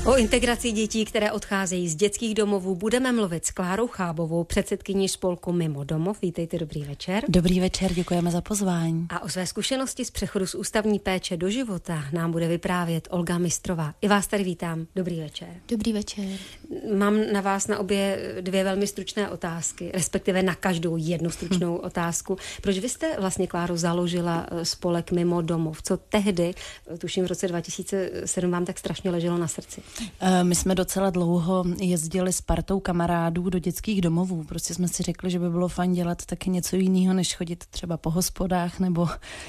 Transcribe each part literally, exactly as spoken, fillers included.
O integraci dětí, které odcházejí z dětských domovů, budeme mluvit s Klárou Chábovou, předsedkyní spolku Mimo domov. Vítejte, dobrý večer. Dobrý večer, děkujeme za pozvání. A o své zkušenosti z přechodu z ústavní péče do života nám bude vyprávět Olga Mistrová. I vás tady vítám. Dobrý večer. Dobrý večer. Mám na vás na obě dvě velmi stručné otázky, respektive na každou jednu stručnou hm. otázku. Proč vy jste vlastně, Kláro, založila spolek Mimo domov? Co tehdy, tuším v roce dva tisíce sedm, vám tak strašně leželo na srdci? My jsme docela dlouho jezdili s partou kamarádů do dětských domovů. Prostě jsme si řekli, že by bylo fajn dělat taky něco jiného, než chodit třeba po hospodách nebo uh,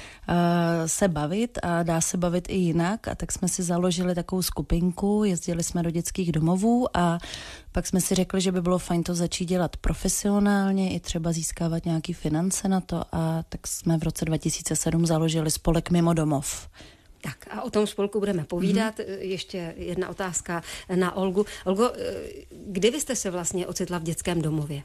se bavit, a dá se bavit i jinak. A tak jsme si založili takovou skupinku, jezdili jsme do dětských domovů a pak jsme si řekli, že by bylo fajn to začít dělat profesionálně, i třeba získávat nějaký finance na to, a tak jsme v roce dva tisíce sedm založili spolek Mimo domov. Tak a o tom spolku budeme povídat. Mm-hmm. Ještě jedna otázka na Olgu. Olgo, kdy vy jste se vlastně ocitla v dětském domově?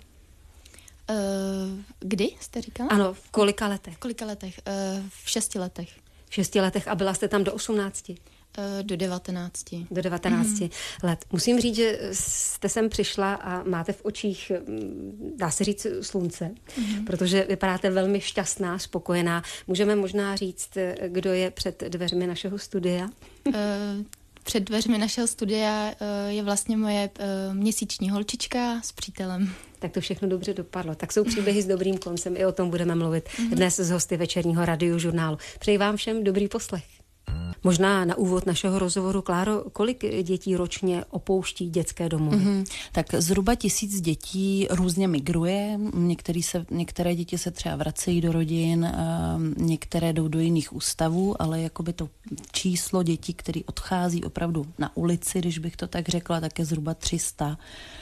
Uh, kdy jste říkala? Ano, v kolika letech? V kolika letech? Uh, v šesti letech. V šesti letech a byla jste tam do osmnácti? Uh, do devatenácti. Do devatenácti mm. let. Musím říct, že jste sem přišla a máte v očích, dá se říct, slunce, mm. protože vypadáte velmi šťastná, spokojená. Můžeme možná říct, kdo je před dveřmi našeho studia? Uh, před dveřmi našeho studia uh, je vlastně moje uh, měsíční holčička s přítelem. Tak to všechno dobře dopadlo. Tak jsou příběhy s dobrým koncem, i o tom budeme mluvit mm. dnes s hosty večerního radiožurnálu. Přeji vám všem dobrý poslech. Možná na úvod našeho rozhovoru, Kláro, kolik dětí ročně opouští dětské domovy? Mm-hmm. Tak zhruba tisíc dětí různě migruje. Některé, se, některé děti se třeba vracejí do rodin, některé jdou do jiných ústavů, ale jakoby to číslo dětí, které odchází opravdu na ulici, když bych to tak řekla, tak je zhruba tři sta.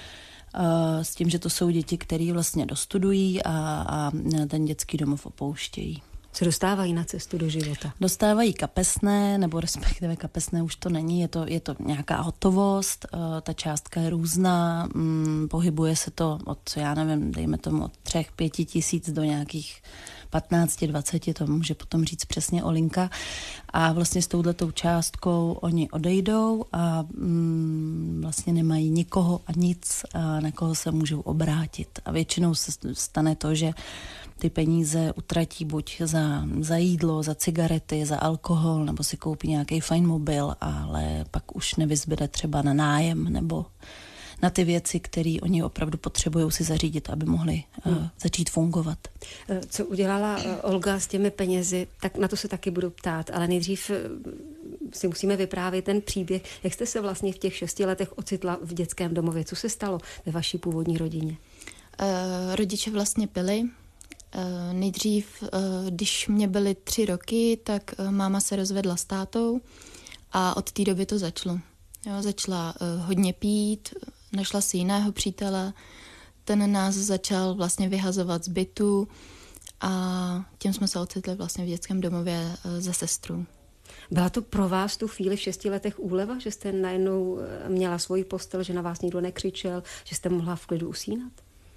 S tím, že to jsou děti, které vlastně dostudují a, a ten dětský domov opouštějí. Se dostávají na cestu do života? Dostávají kapesné, nebo respektive kapesné už to není, je to, je to nějaká hotovost, ta částka je různá, pohybuje se to od, já nevím, dejme tomu od třech, pěti tisíc do nějakých patnácti, dvaceti, to může potom říct přesně Olinka. A vlastně s touhletou částkou oni odejdou a mm, vlastně nemají nikoho a nic, a na koho se můžou obrátit. A většinou se stane to, že ty peníze utratí buď za, za jídlo, za cigarety, za alkohol, nebo si koupí nějaký fajn mobil, ale pak už nevyzbyde třeba na nájem nebo na ty věci, které oni opravdu potřebují si zařídit, aby mohli hmm. uh, začít fungovat. Co udělala uh, Olga s těmi penězi, tak na to se taky budu ptát, ale nejdřív uh, si musíme vyprávět ten příběh. Jak jste se vlastně v těch šesti letech ocitla v dětském domově? Co se stalo ve vaší původní rodině? Uh, rodiče vlastně pili. Uh, nejdřív, uh, když mě byly tři roky, tak uh, máma se rozvedla s tátou a od té doby to začalo. Jo, začala uh, hodně pít, našla si jiného přítele, ten nás začal vlastně vyhazovat z bytu a tím jsme se ocitli vlastně v dětském domově uh, ze sestrou. Byla to pro vás tu chvíli v šesti letech úleva, že jste najednou měla svoji postel, že na vás nikdo nekřičel, že jste mohla v klidu usínat?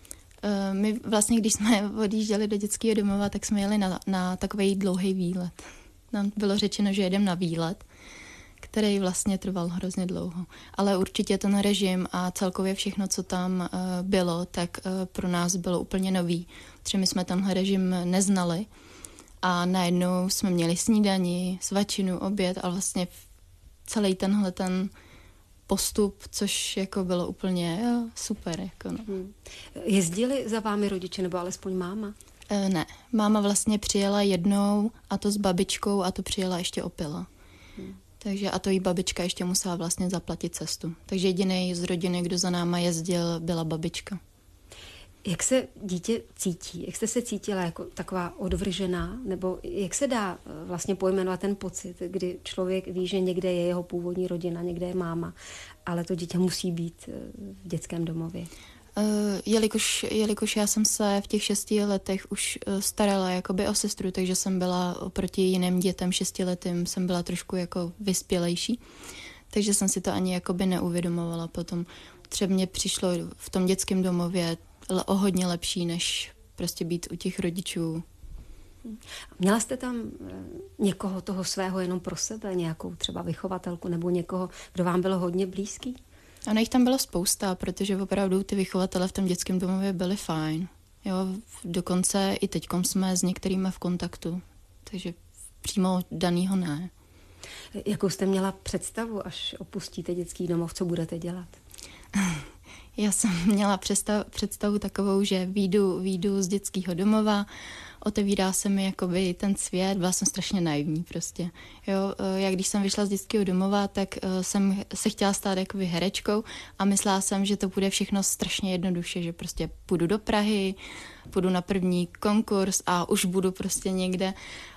My vlastně, když jsme odjížděli do dětského domova, tak jsme jeli na, na takový dlouhý výlet. Nám bylo řečeno, že jedeme na výlet, který vlastně trval hrozně dlouho. Ale určitě ten režim a celkově všechno, co tam uh, bylo, tak uh, pro nás bylo úplně nový. Protože my jsme tenhle režim neznali a najednou jsme měli snídani, svačinu, oběd a vlastně celý tenhle ten postup, což jako bylo úplně jo, super. Jako no. hmm. Jezdili za vámi rodiče, nebo alespoň máma? E, ne, máma vlastně přijela jednou a to s babičkou a to přijela ještě opila. Hmm. Takže a to jí babička ještě musela vlastně zaplatit cestu. Takže jediný z rodiny, kdo za náma jezdil, byla babička. Jak se dítě cítí? Jak jste se cítila jako taková odvržená? Nebo jak se dá vlastně pojmenovat ten pocit, kdy člověk ví, že někde je jeho původní rodina, někde je máma, ale to dítě musí být v dětském domově? Uh, jelikož, jelikož já jsem se v těch šesti letech už uh, starala jakoby o sestru, takže jsem byla oproti jiným dětem šestiletým, jsem byla trošku jako vyspělejší, takže jsem si to ani jakoby neuvědomovala potom. Třeba mě přišlo v tom dětském domově o hodně lepší, než prostě být u těch rodičů. Měla jste tam někoho toho svého jenom pro sebe, nějakou třeba vychovatelku nebo někoho, kdo vám bylo hodně blízký? Ano, jich tam bylo spousta, protože opravdu ty vychovatele v tom dětském domově byli fajn. Jo, dokonce i teďkom jsme s některými v kontaktu, takže přímo danýho ne. Jakou jste měla představu, až opustíte dětský domov, co budete dělat? Já jsem měla představ, představu takovou, že výjdu, výjdu z dětského domova, otevírá se mi jakoby ten svět, byla jsem strašně naivní prostě. Jo, já když jsem vyšla z dětského domova, tak jsem se chtěla stát jakoby herečkou a myslela jsem, že to bude všechno strašně jednoduše, že prostě půjdu do Prahy, půjdu na první konkurs a už budu prostě někde.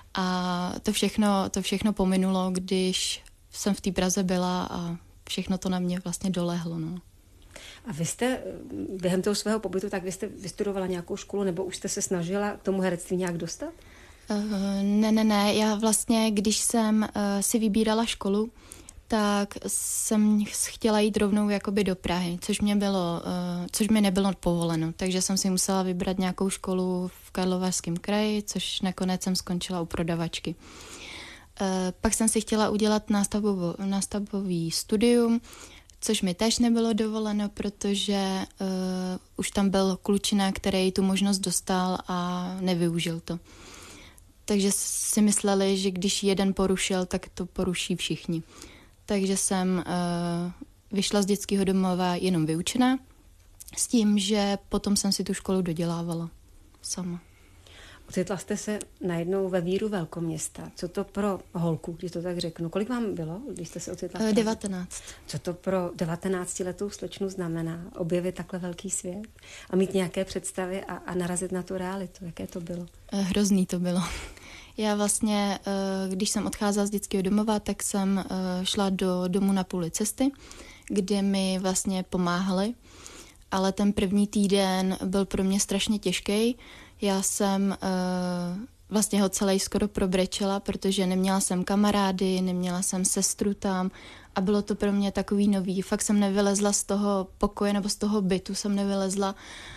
A to všechno, to všechno pominulo, když jsem v té Praze byla a všechno to na mě vlastně dolehlo, no. A vy jste během toho svého pobytu, tak vy jste vystudovala nějakou školu, nebo už jste se snažila k tomu herectví nějak dostat? Uh, ne, ne, ne. Já vlastně, když jsem uh, si vybírala školu, tak jsem chtěla jít rovnou jakoby do Prahy, což mě bylo, uh, což mi nebylo povoleno. Takže jsem si musela vybrat nějakou školu v Karlovarském kraji, což nakonec jsem skončila u prodavačky. Uh, pak jsem si chtěla udělat nástavbový, nástavbový studium, což mi též nebylo dovoleno, protože uh, už tam byl klučina, který tu možnost dostal a nevyužil to. Takže si mysleli, že když jeden porušil, tak to poruší všichni. Takže jsem uh, vyšla z dětského domova jenom vyučená, s tím, že potom jsem si tu školu dodělávala sama. Ocitla jste se najednou ve víru velkoměsta. Co to pro holku, když to tak řeknu? Kolik vám bylo, když jste se ocitla? Uh, devatenáct. Co to pro devatenáctiletou slečnu znamená? Objevit takhle velký svět a mít nějaké představy a, a narazit na tu realitu. Jaké to bylo? Uh, hrozný to bylo. Já vlastně, když jsem odcházela z dětského domova, tak jsem šla do domu na půli cesty, kde mi vlastně pomáhali, ale ten první týden byl pro mě strašně těžký. Já jsem vlastně ho celý skoro probrečela, protože neměla jsem kamarády, neměla jsem sestru tam a bylo to pro mě takový nový. Fakt jsem nevylezla z toho pokoje nebo z toho bytu jsem nevylezla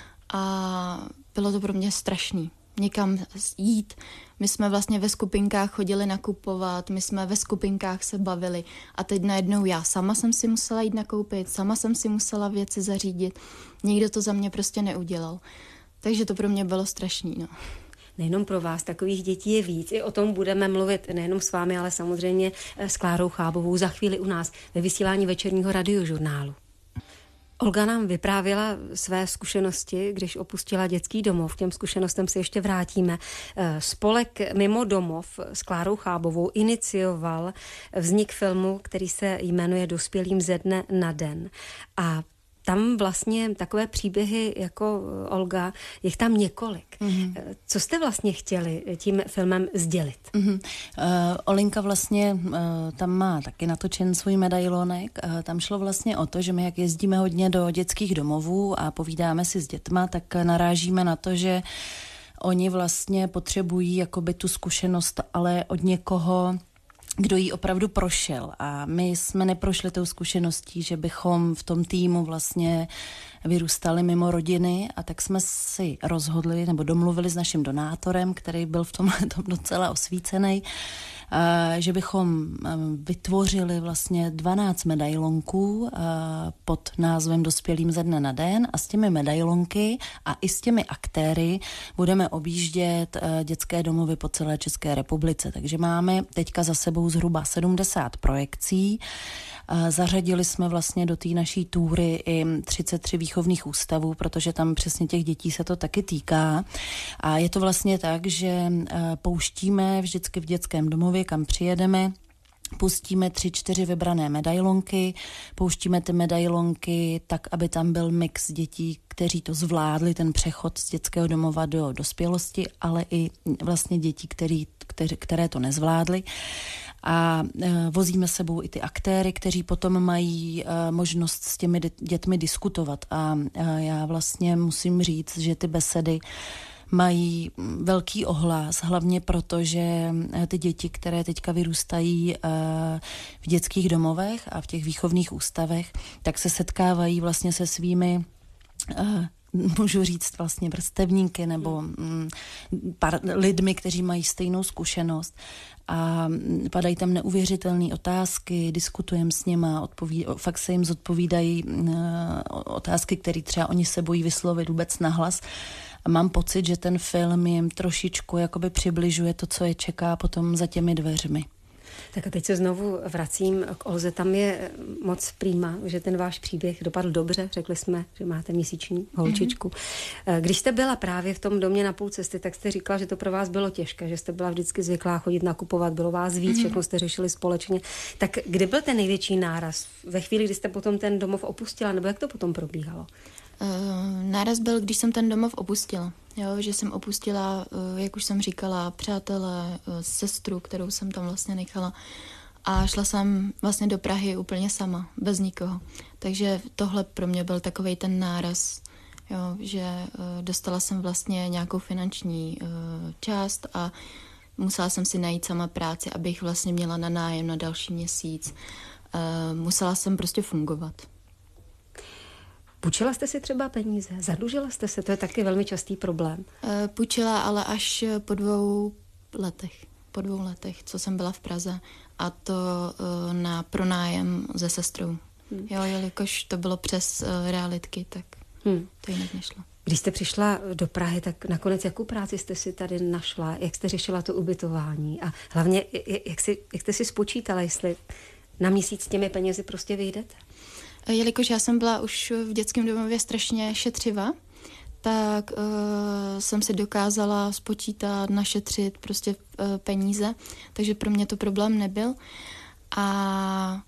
a bylo to pro mě strašný. Někam jít. My jsme vlastně ve skupinkách chodili nakupovat, my jsme ve skupinkách se bavili a teď najednou já sama jsem si musela jít nakoupit, sama jsem si musela věci zařídit. Nikdo to za mě prostě neudělal. Takže to pro mě bylo strašný, no. Nejenom pro vás, takových dětí je víc. I o tom budeme mluvit nejenom s vámi, ale samozřejmě s Klárou Chábovou za chvíli u nás ve vysílání večerního radiožurnálu. Olga nám vyprávěla své zkušenosti, když opustila dětský domov. K těm zkušenostem se ještě vrátíme. Spolek Mimo domov s Klárou Chábovou inicioval vznik filmu, který se jmenuje Dospělým ze dne na den. A tam vlastně takové příběhy jako Olga, je tam několik. Mm-hmm. Co jste vlastně chtěli tím filmem sdělit? Mm-hmm. Uh, Olinka vlastně uh, tam má taky natočen svůj medailonek. Uh, tam šlo vlastně o to, že my jak jezdíme hodně do dětských domovů a povídáme si s dětma, tak narážíme na to, že oni vlastně potřebují jakoby tu zkušenost, ale od někoho, kdo jí opravdu prošel. A my jsme neprošli tou zkušeností, že bychom v tom týmu vlastně vyrůstali mimo rodiny a tak jsme si rozhodli nebo domluvili s naším donátorem, který byl v tomhle tom docela osvícený, že bychom vytvořili vlastně dvanáct medailonků pod názvem Dospělým ze dne na den a s těmi medailonky a i s těmi aktéry budeme objíždět dětské domovy po celé České republice. Takže máme teďka za sebou zhruba sedmdesát projekcí. Zařadili jsme vlastně do té naší túry i třicet tři výchovných ústavů, protože tam přesně těch dětí se to taky týká. A je to vlastně tak, že pouštíme vždycky v dětském domově, kam přijedeme, pustíme tři, čtyři vybrané medailonky, pouštíme ty medailonky tak, aby tam byl mix dětí, kteří to zvládli, ten přechod z dětského domova do dospělosti, ale i vlastně dětí, který, které, které to nezvládly. A e, vozíme sebou i ty aktéry, kteří potom mají e, možnost s těmi dětmi diskutovat. A e, já vlastně musím říct, že ty besedy mají velký ohlas, hlavně proto, že ty děti, které teďka vyrůstají v dětských domovech a v těch výchovných ústavech, tak se setkávají vlastně se svými můžu říct vlastně vrstevníky nebo mm, par, lidmi, kteří mají stejnou zkušenost. A padají tam neuvěřitelné otázky, diskutujeme s něma, odpoví, fakt se jim zodpovídají uh, otázky, které třeba oni se bojí vyslovit vůbec nahlas. A mám pocit, že ten film jim trošičku jakoby přibližuje to, co je čeká potom za těmi dveřmi. Tak a teď se znovu vracím k Olze. Tam je moc prýma, že ten váš příběh dopadl dobře. Řekli jsme, že máte měsíční holčičku. Mm-hmm. Když jste byla právě v tom domě na půl cesty, tak jste říkala, že to pro vás bylo těžké, že jste byla vždycky zvyklá chodit nakupovat, bylo vás víc, mm-hmm. všechno jste řešili společně. Tak kdy byl ten největší náraz? Ve chvíli, kdy jste potom ten domov opustila, nebo jak to potom probíhalo? Uh, náraz byl, když jsem ten domov opustila. Jo, že jsem opustila, uh, jak už jsem říkala, přátelé, uh, sestru, kterou jsem tam vlastně nechala. A šla jsem vlastně do Prahy úplně sama, bez nikoho. Takže tohle pro mě byl takovej ten náraz, jo, že uh, dostala jsem vlastně nějakou finanční uh, část a musela jsem si najít sama práci, abych vlastně měla na nájem na další měsíc. Uh, musela jsem prostě fungovat. Půjčila jste si třeba peníze? Zadlužila jste se? To je taky velmi častý problém. Půjčila, ale až po dvou letech. Po dvou letech, co jsem byla v Praze. A to na pronájem se sestrou. Hmm. Jo, jelikož to bylo přes realitky, tak hmm. to jinak nešlo. Když jste přišla do Prahy, tak nakonec jakou práci jste si tady našla? Jak jste řešila to ubytování? A hlavně, jak, si, jak jste si spočítala, jestli na měsíc s těmi penězi prostě vyjdete? Jelikož já jsem byla už v dětském domově strašně šetřivá, tak uh, jsem si dokázala spočítat, našetřit prostě uh, peníze, takže pro mě to problém nebyl. A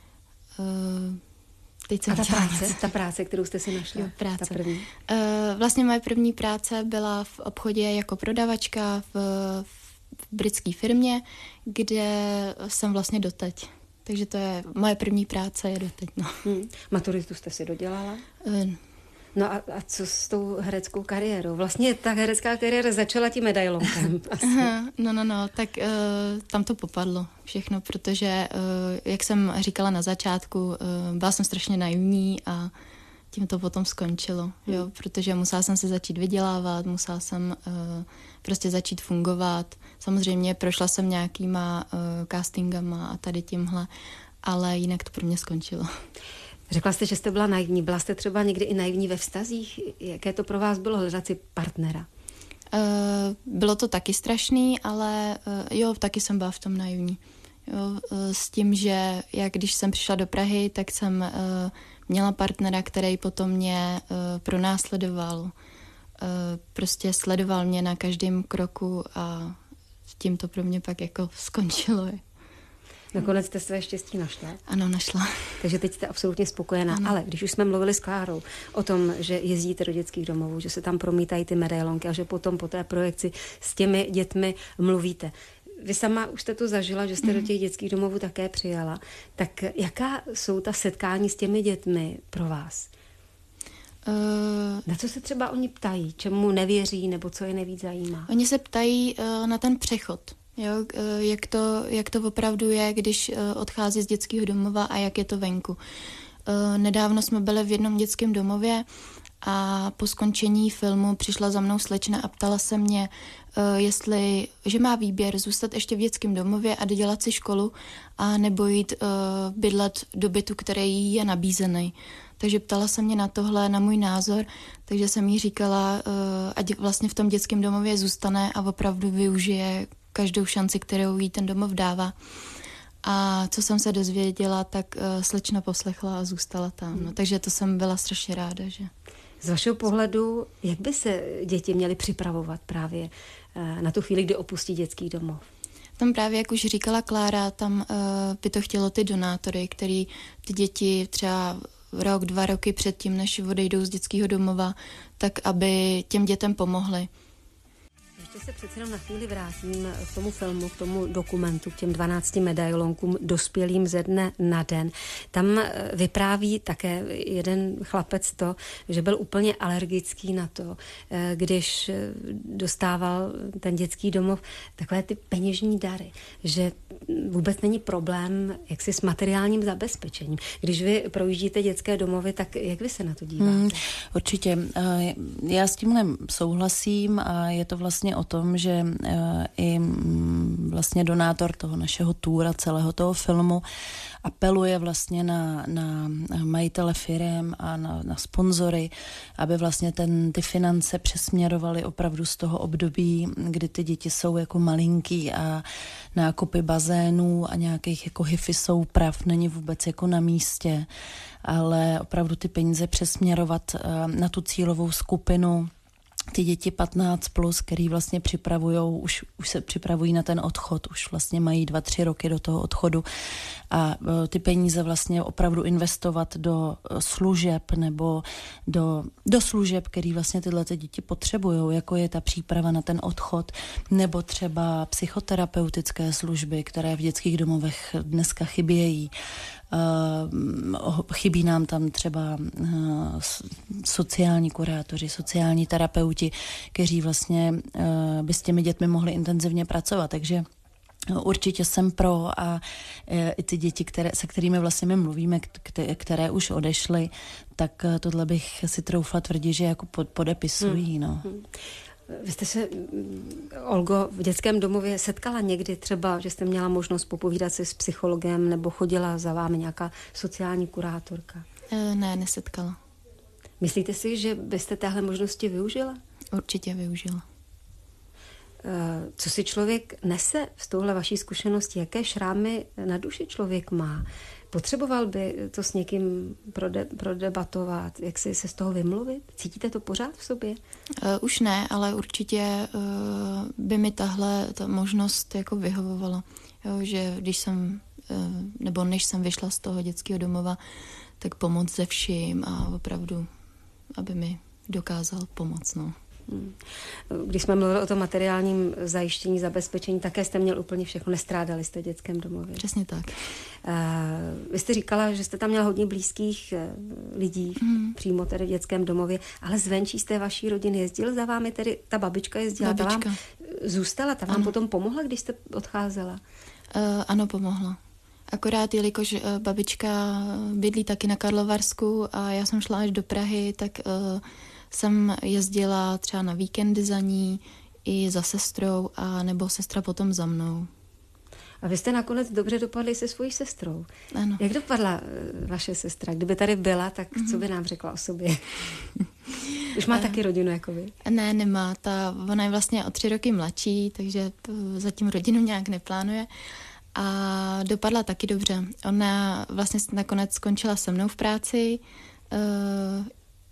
uh, teď jsem A ta práce, ta práce, kterou jste si našla? Jo, práce. Ta první. Uh, vlastně moje první práce byla v obchodě jako prodavačka v, v britské firmě, kde jsem vlastně doteď. Takže to je moje první práce, je doteď. No. Hmm. Maturitu jste si dodělala? Uh, no a, a co s tou hereckou kariérou? Vlastně ta herecká kariéra začala tím medailonkem. Aha, no, no, no, tak uh, tam to popadlo všechno, protože, uh, jak jsem říkala na začátku, uh, byla jsem strašně naivní a tím to potom skončilo, hmm. jo, protože musela jsem se začít vydělávat, musela jsem uh, prostě začít fungovat. Samozřejmě prošla jsem nějakýma uh, castingama a tady tímhle, ale jinak to pro mě skončilo. Řekla jste, že jste byla naivní. Byla jste třeba někdy i naivní ve vztazích? Jaké to pro vás bylo hledat si partnera? Uh, bylo to taky strašný, ale uh, jo, taky jsem byla v tom naivní. Jo, uh, s tím, že jak když jsem přišla do Prahy, tak jsem uh, měla partnera, který potom mě uh, pronásledoval. Uh, prostě sledoval mě na každém kroku a tím to pro mě pak jako skončilo. Nakonec jste své štěstí našla. Ano, našla. Takže teď jste absolutně spokojená. Ano. Ale když už jsme mluvili s Klárou o tom, že jezdíte do dětských domovů, že se tam promítají ty medailonky a že potom po té projekci s těmi dětmi mluvíte. Vy sama už jste to zažila, že jste mm. do těch dětských domovů také přijala. Tak jaká jsou ta setkání s těmi dětmi pro vás? Uh, na co se třeba oni ptají? Čemu nevěří nebo co je nejvíc zajímá? Oni se ptají uh, na ten přechod. Jo, uh, jak, to, jak to opravdu je, když uh, odchází z dětského domova a jak je to venku. Uh, nedávno jsme byli v jednom dětském domově a po skončení filmu přišla za mnou slečna a ptala se mě, uh, jestli, že má výběr zůstat ještě v dětském domově a dodělat si školu a nebo jít uh, bydlet do bytu, který jí je nabízený. Takže ptala se mě na tohle, na můj názor, takže jsem jí říkala, uh, ať vlastně v tom dětském domově zůstane a opravdu využije každou šanci, kterou jí ten domov dává. A co jsem se dozvěděla, tak uh, slečna poslechla a zůstala tam. Hmm. No, takže to jsem byla strašně ráda, že... Z vašeho pohledu, jak by se děti měly připravovat právě uh, na tu chvíli, kdy opustí dětský domov? Tam právě, jak už říkala Klára, tam uh, by to chtělo ty donátory, který ty děti třeba rok, dva roky předtím, než odejdou z dětského domova, tak aby těm dětem pomohli. Ještě se přece jenom na chvíli vrátím k tomu filmu, k tomu dokumentu, k těm dvanácti medailonkům dospělým ze dne na den. Tam vypráví také jeden chlapec to, že byl úplně alergický na to, když dostával ten dětský domov takové ty peněžní dary, že vůbec není problém jaksi s materiálním zabezpečením. Když vy projíždíte dětské domovy, tak jak vy se na to díváte? Hmm, určitě. Já s tímhle souhlasím a je to vlastně o tom, že i vlastně donátor toho našeho túra, celého toho filmu apeluje vlastně na, na majitele firem a na, na sponzory, aby vlastně ten, ty finance přesměrovaly opravdu z toho období, kdy ty děti jsou jako malinký a nákupy bazénů a nějakých jako hifi souprav není vůbec jako na místě, ale opravdu ty peníze přesměrovat na tu cílovou skupinu, ty děti patnáct plus, který vlastně připravujou, už, už se připravují na ten odchod, už vlastně mají dva, tři roky do toho odchodu a ty peníze vlastně opravdu investovat do služeb nebo do, do služeb, který vlastně tyhle ty děti potřebujou, jako je ta příprava na ten odchod, nebo třeba psychoterapeutické služby, které v dětských domovech dneska chybějí. Uh, chybí nám tam třeba uh, sociální kurátoři, sociální terapeuti, kteří vlastně uh, by s těmi dětmi mohli intenzivně pracovat, takže určitě jsem pro a uh, i ty děti, které, se kterými vlastně my mluvíme, které, které už odešly, tak uh, tohle bych si troufla tvrdit, že jako pod, podepisují, hmm. no. Hmm. Vy jste se, Olgo, v dětském domově setkala někdy třeba, že jste měla možnost popovídat si s psychologem nebo chodila za vámi nějaká sociální kurátorka? E, ne, nesetkala. Myslíte si, že byste téhle možnosti využila? Určitě využila. E, co si člověk nese z touhle vaší zkušenosti? Jaké šrámy na duši člověk má? Potřeboval by to s někým prode, prodebatovat, jak si se z toho vymluvit? Cítíte to pořád v sobě? Uh, už ne, ale určitě uh, by mi tahle ta možnost jako vyhovovala. Jo, že když jsem, uh, nebo než jsem vyšla z toho dětského domova, tak pomoct se vším a opravdu, aby mi dokázal pomoct, no. Když jsme mluvili o tom materiálním zajištění, zabezpečení, také jste měl úplně všechno, nestrádali jste v dětském domově. Přesně tak. Vy jste říkala, že jste tam měla hodně blízkých lidí, mm. přímo tedy v dětském domově, ale zvenčí z té vaší rodiny jezdil za vámi, tedy ta babička jezdila, babička. Ta vám zůstala, ta vám ano. potom pomohla, když jste odcházela? Uh, ano, pomohla. Akorát, jelikož uh, babička bydlí taky na Karlovarsku a já jsem šla až do Prahy, tak uh, jsem jezdila třeba na víkendy za ní i za sestrou a nebo sestra potom za mnou. A vy jste nakonec dobře dopadli se svojí sestrou. Ano. Jak dopadla vaše sestra? Kdyby tady byla, tak mm-hmm. co by nám řekla o sobě? Už má uh, taky rodinu jako vy? Ne, nemá. Ta, ona je vlastně o tři roky mladší, takže zatím rodinu nějak neplánuje. A dopadla taky dobře. Ona vlastně nakonec skončila se mnou v práci uh,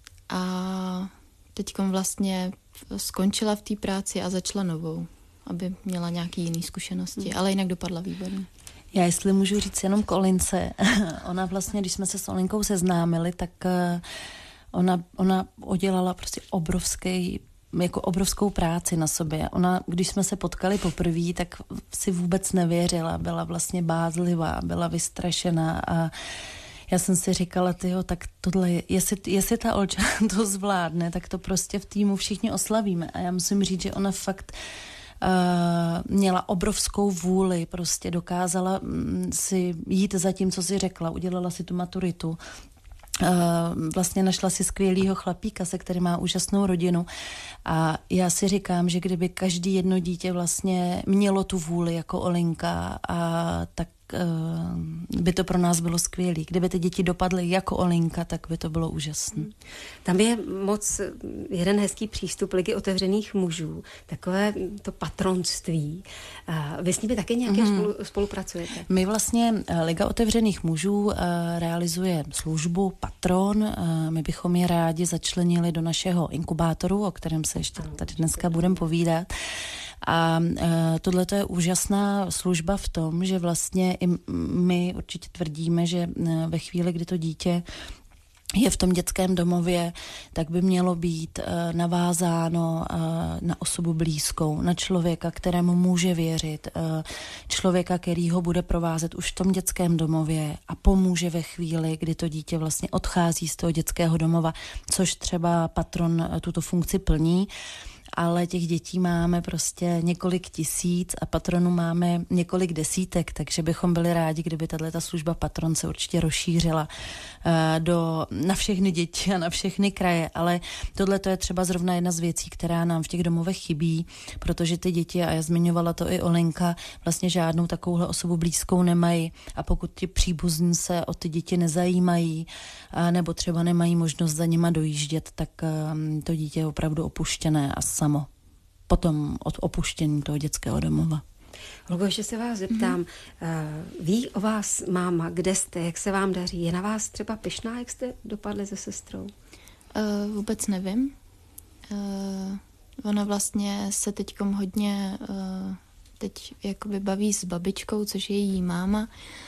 a teďkom vlastně skončila v té práci a začala novou, aby měla nějaký jiný zkušenosti, hmm. ale jinak dopadla výborně. Já jestli můžu říct jenom k Olince, ona vlastně, když jsme se s Olinkou seznámili, tak ona, ona udělala prostě obrovský, jako obrovskou práci na sobě. Ona, když jsme se potkali poprvé, tak si vůbec nevěřila, byla vlastně bázlivá, byla vystrašená a já jsem si říkala, tyjo, tak tohle, jestli, jestli ta Olča to zvládne, tak to prostě v týmu všichni oslavíme. A já musím říct, že ona fakt uh, měla obrovskou vůli, prostě dokázala um, si jít za tím, co si řekla, udělala si tu maturitu. Uh, vlastně našla si skvělýho chlapíka, se kterým má úžasnou rodinu a já si říkám, že kdyby každý jedno dítě vlastně mělo tu vůli jako Olinka a tak by to pro nás bylo skvělé. Kdyby ty děti dopadly jako Olinka, tak by to bylo úžasné. Tam je moc jeden hezký přístup Ligy otevřených mužů, takové to patronství. Vy s nimi taky nějaké mm. spolu, spolupracujete? My vlastně, Liga otevřených mužů realizuje službu Patron. My bychom je rádi začlenili do našeho inkubátoru, o kterém se ještě tady dneska budeme povídat. A tohle je úžasná služba v tom, že vlastně i my určitě tvrdíme, že ve chvíli, kdy to dítě je v tom dětském domově, tak by mělo být uh, navázáno uh, na osobu blízkou, na člověka, kterému může věřit, uh, člověka, který ho bude provázet už v tom dětském domově a pomůže ve chvíli, kdy to dítě vlastně odchází z toho dětského domova, což třeba patron uh, tuto funkci plní. Ale těch dětí máme prostě několik tisíc a patronů máme několik desítek, takže bychom byli rádi, kdyby tato služba patron se určitě rozšířila do, na všechny děti a na všechny kraje, ale tohle to je třeba zrovna jedna z věcí, která nám v těch domovech chybí, protože ty děti, a já zmiňovala to i Olenka, vlastně žádnou takovouhle osobu blízkou nemají a pokud ti příbuzní se o ty děti nezajímají nebo třeba nemají možnost za nima dojíždět, tak to dítě je opravdu opuštěné a samo potom od opuštění toho dětského domova. Olgo, ještě se vás zeptám, mm. ví o vás máma, kde jste, jak se vám daří? Je na vás třeba pyšná, jak jste dopadli se sestrou? Uh, vůbec nevím. Uh, ona vlastně se teďkom hodně uh, teď jakoby baví s babičkou, což je její máma.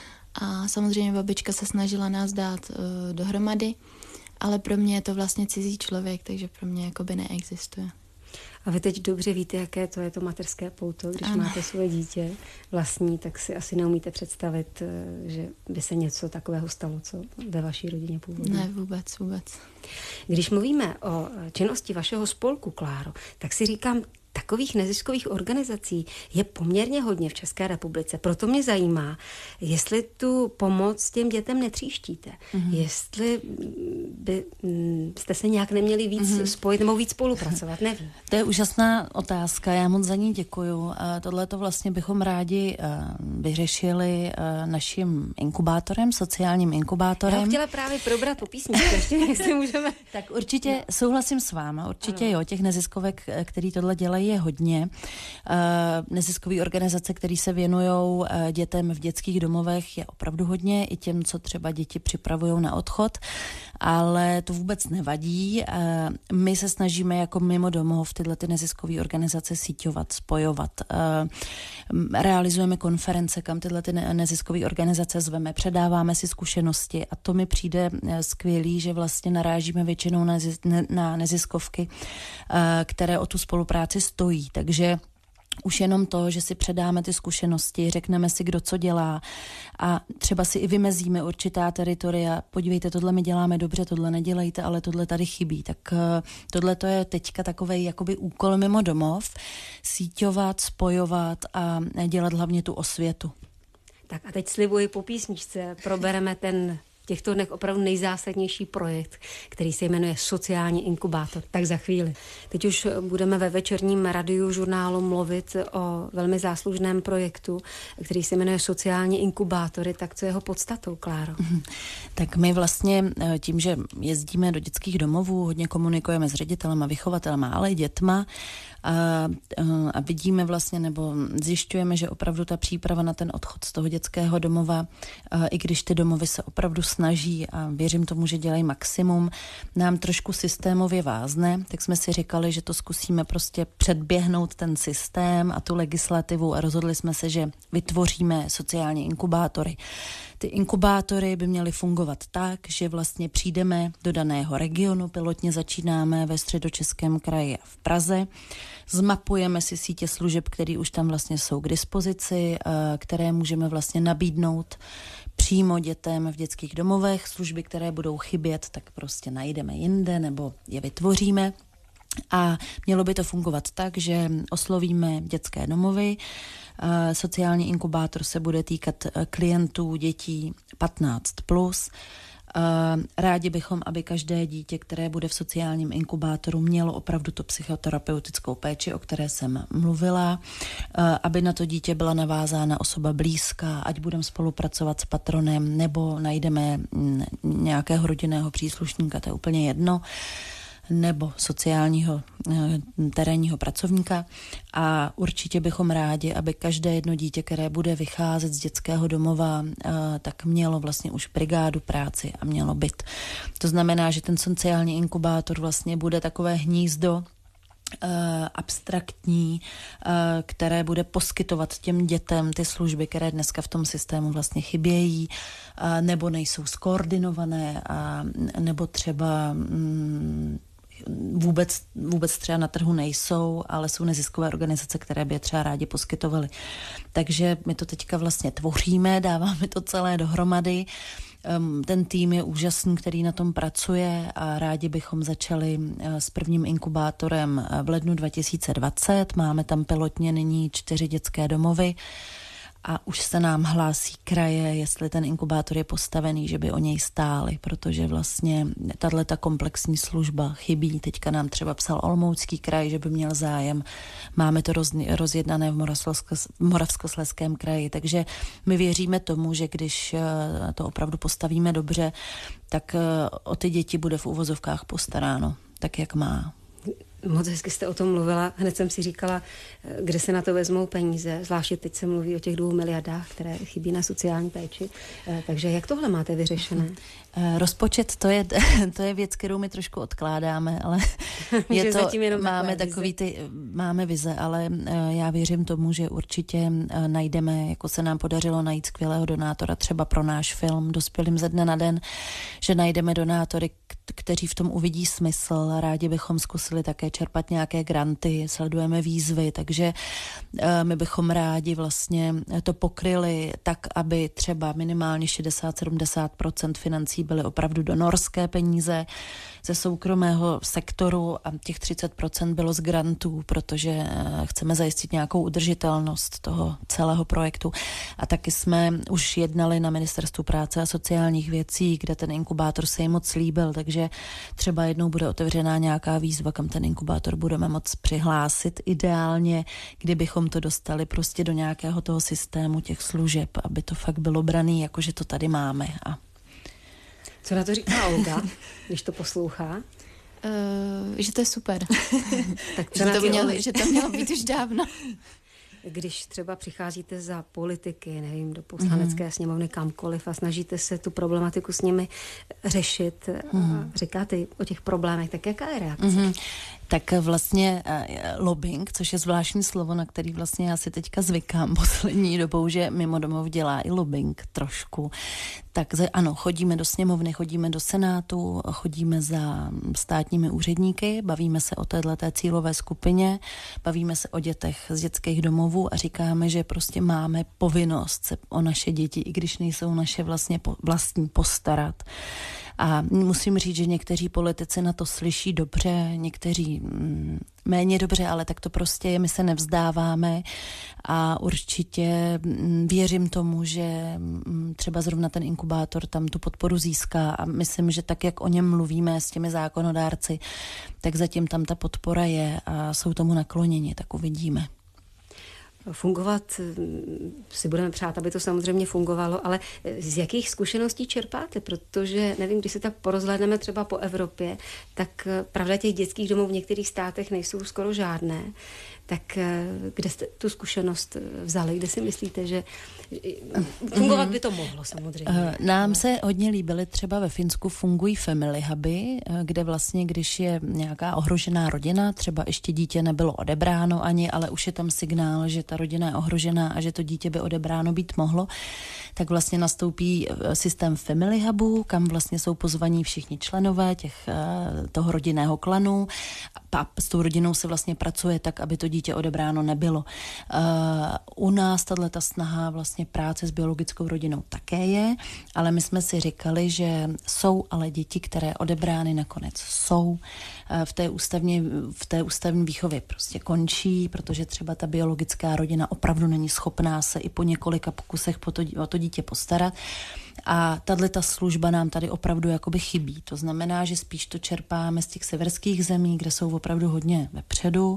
A samozřejmě babička se snažila nás dát uh, dohromady, ale pro mě je to vlastně cizí člověk, takže pro mě jakoby neexistuje. A vy teď dobře víte, jaké to je to mateřské pouto, když ano. máte svoje dítě vlastní, tak si asi neumíte představit, že by se něco takového stalo, co ve vaší rodině původně. Ne, vůbec, vůbec. Když mluvíme o činnosti vašeho spolku, Kláro, tak si říkám, takových neziskových organizací je poměrně hodně v České republice. Proto mě zajímá, jestli tu pomoc těm dětem netříštíte. Mm-hmm. Jestli by jste se nějak neměli víc mm-hmm. spojit nebo víc spolupracovat, nevím. To je úžasná otázka, já moc za ní děkuju. Tohle to vlastně bychom rádi vyřešili naším inkubátorem, sociálním inkubátorem. Já chtěla právě probrat po písničce, ještě jestli můžeme. Tak určitě no. souhlasím s váma, určitě ano. jo, těch neziskovek, který tohle dělají, je hodně. Neziskové organizace, které se věnují dětem v dětských domovech, je opravdu hodně, i těm, co třeba děti připravují na odchod, ale to vůbec nevadí. My se snažíme jako mimo domov tyhle ty neziskové organizace síťovat, spojovat. Realizujeme konference, kam tyhle ty neziskové organizace zveme, předáváme si zkušenosti a to mi přijde skvělý, že vlastně narážíme většinou na neziskovky, které o tu spolupráci stojí, takže už jenom to, že si předáme ty zkušenosti, řekneme si, kdo co dělá a třeba si i vymezíme určitá teritoria. Podívejte, tohle my děláme dobře, tohle nedělejte, ale tohle tady chybí. Tak tohle to je teďka takovej jakoby úkol mimo domov, síťovat, spojovat a dělat hlavně tu osvětu. Tak a teď slibuji po písničce, probereme ten v těchto dnech opravdu nejzásadnější projekt, který se jmenuje Sociální inkubátor. Tak za chvíli. Teď už budeme ve večerním radiu žurnálu mluvit o velmi záslužném projektu, který se jmenuje Sociální inkubátory. Tak co je jeho podstatou, Kláro? Tak my vlastně tím, že jezdíme do dětských domovů, hodně komunikujeme s ředitelem a vychovatelem, ale i dětma, A, a vidíme vlastně, nebo zjišťujeme, že opravdu ta příprava na ten odchod z toho dětského domova, i když ty domovy se opravdu snaží a věřím tomu, že dělají maximum, nám trošku systémově vázne, tak jsme si říkali, že to zkusíme prostě předběhnout ten systém a tu legislativu a rozhodli jsme se, že vytvoříme sociální inkubátory. Ty inkubátory by měly fungovat tak, že vlastně přijdeme do daného regionu, pilotně začínáme ve Středočeském kraji a v Praze, zmapujeme si sítě služeb, které už tam vlastně jsou k dispozici, které můžeme vlastně nabídnout přímo dětem v dětských domovech. Služby, které budou chybět, tak prostě najdeme jinde nebo je vytvoříme. A mělo by to fungovat tak, že oslovíme dětské domovy. Sociální inkubátor se bude týkat klientů dětí patnáct plus. Rádi bychom, aby každé dítě, které bude v sociálním inkubátoru, mělo opravdu tu psychoterapeutickou péči, o které jsem mluvila, aby na to dítě byla navázána osoba blízká, ať budeme spolupracovat s patronem, nebo najdeme nějakého rodinného příslušníka, to je úplně jedno, nebo sociálního terénního pracovníka a určitě bychom rádi, aby každé jedno dítě, které bude vycházet z dětského domova, tak mělo vlastně už brigádu práci a mělo byt. To znamená, že ten sociální inkubátor vlastně bude takové hnízdo, abstraktní, které bude poskytovat těm dětem ty služby, které dneska v tom systému vlastně chybějí, nebo nejsou skoordinované, nebo třeba vůbec, vůbec třeba na trhu nejsou, ale jsou neziskové organizace, které by je třeba rádi poskytovaly. Takže my to teďka vlastně tvoříme, dáváme to celé dohromady. Ten tým je úžasný, který na tom pracuje a rádi bychom začali s prvním inkubátorem v lednu dva tisíce dvacet. Máme tam pilotně nyní čtyři dětské domovy a už se nám hlásí kraje, jestli ten inkubátor je postavený, že by o něj stáli, protože vlastně tato komplexní služba chybí. Teďka nám třeba psal Olomoucký kraj, že by měl zájem. Máme to roz, rozjednané v Moravskoslezském kraji, takže my věříme tomu, že když to opravdu postavíme dobře, tak o ty děti bude v uvozovkách postaráno, tak jak má. Moc hezky jste o tom mluvila. Hned jsem si říkala, kde se na to vezmou peníze. Zvláště teď se mluví o těch dvou miliardách, které chybí na sociální péči. Takže jak tohle máte vyřešené? Rozpočet, to je, to je věc, kterou my trošku odkládáme, ale je to, máme takový ty, máme vize, ale já věřím tomu, že určitě najdeme, jako se nám podařilo najít skvělého donátora třeba pro náš film Dospělým ze dne na den, že najdeme donátory, kteří v tom uvidí smysl. Rádi bychom zkusili také čerpat nějaké granty, sledujeme výzvy, takže my bychom rádi vlastně to pokryli tak, aby třeba minimálně šedesát až sedmdesát procent financí byly opravdu donorské peníze ze soukromého sektoru a těch třicet procent bylo z grantů, protože chceme zajistit nějakou udržitelnost toho celého projektu. A taky jsme už jednali na Ministerstvu práce a sociálních věcí, kde ten inkubátor se jim moc líbil, takže třeba jednou bude otevřená nějaká výzva, kam ten inkubátor budeme moc přihlásit. Ideálně, kdybychom to dostali prostě do nějakého toho systému těch služeb, aby to fakt bylo braný, jako že to tady máme. A co na to říká Olga, když to poslouchá? Uh, že to je super. Tak že, to mělo, že to mělo být už dávno. Když třeba přicházíte za politiky, nevím, do poslanecké mm. sněmovny kamkoliv a snažíte se tu problematiku s nimi řešit mm. a říkáte o těch problémech, tak jaká je reakce? Mm. Tak vlastně uh, lobbying, což je zvláštní slovo, na který vlastně já si teďka zvykám poslední dobou, že mimo domov dělá i lobbying trošku. Tak ano, chodíme do sněmovny, chodíme do senátu, chodíme za státními úředníky, bavíme se o téhleté cílové skupině, bavíme se o dětech z dětských domovů a říkáme, že prostě máme povinnost se o naše děti, i když nejsou naše vlastně po, vlastní, postarat. A musím říct, že někteří politici na to slyší dobře, někteří mm, méně dobře, ale tak to prostě je, my se nevzdáváme a určitě mm, věřím tomu, že mm, třeba zrovna ten inkubátor tam tu podporu získá a myslím, že tak, jak o něm mluvíme s těmi zákonodárci, tak zatím tam ta podpora je a jsou tomu nakloněni, tak uvidíme. Fungovat si budeme přát, aby to samozřejmě fungovalo, ale z jakých zkušeností čerpáte? Protože, nevím, když se tak porozhlédneme třeba po Evropě, tak pravda těch dětských domů v některých státech nejsou skoro žádné. Tak kde jste tu zkušenost vzali? Kde si myslíte, že fungovat by to mohlo samozřejmě? Nám se hodně líbily, třeba ve Finsku fungují family huby, kde vlastně, když je nějaká ohrožená rodina, třeba ještě dítě nebylo odebráno ani, ale už je tam signál, že ta rodina je ohrožená a že to dítě by odebráno být mohlo, tak vlastně nastoupí systém family hubu, kam vlastně jsou pozvaní všichni členové těch, toho rodinného klanu a s tou rodinou se vlastně pracuje tak, aby to dítě odebráno nebylo. Uh, u nás tato snaha vlastně práce s biologickou rodinou také je, ale my jsme si říkali, že jsou ale děti, které odebrány nakonec jsou. Uh, v té ústavně, v té ústavní výchově prostě končí, protože třeba ta biologická rodina opravdu není schopná se i po několika pokusech po to, o to dítě postarat. A tato služba nám tady opravdu jakoby chybí. To znamená, že spíš to čerpáme z těch severských zemí, kde jsou opravdu hodně vepředu,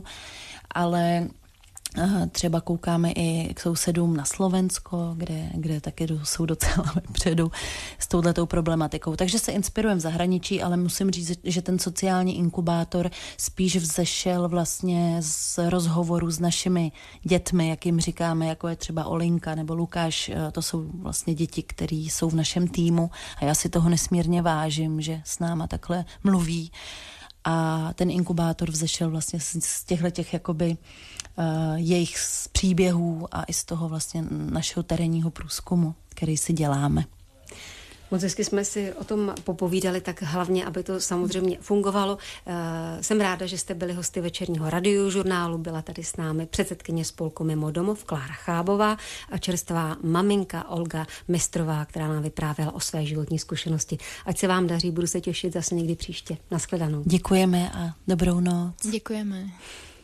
ale třeba koukáme i k sousedům na Slovensko, kde, kde taky jsou docela vepředu s touhletou problematikou. Takže se inspirujeme v zahraničí, ale musím říct, že ten sociální inkubátor spíš vzešel vlastně z rozhovoru s našimi dětmi, jak jim říkáme, jako je třeba Olinka nebo Lukáš. To jsou vlastně děti, které jsou v našem týmu a já si toho nesmírně vážím, že s náma takhle mluví. a ten inkubátor vzešel vlastně z těchto těch jakoby uh, jejich příběhů a i z toho vlastně našeho terénního průzkumu, který si děláme. Moc hezky jsme si o tom popovídali, tak hlavně, aby to samozřejmě fungovalo. Jsem ráda, že jste byli hosty večerního radiožurnálu. Byla tady s námi předsedkyně spolku Mimo domov Klára Chábová a čerstvá maminka Olga Mistrová, která nám vyprávěla o své životní zkušenosti. Ať se vám daří, budu se těšit zase někdy příště. Nashledanou. Děkujeme a dobrou noc. Děkujeme.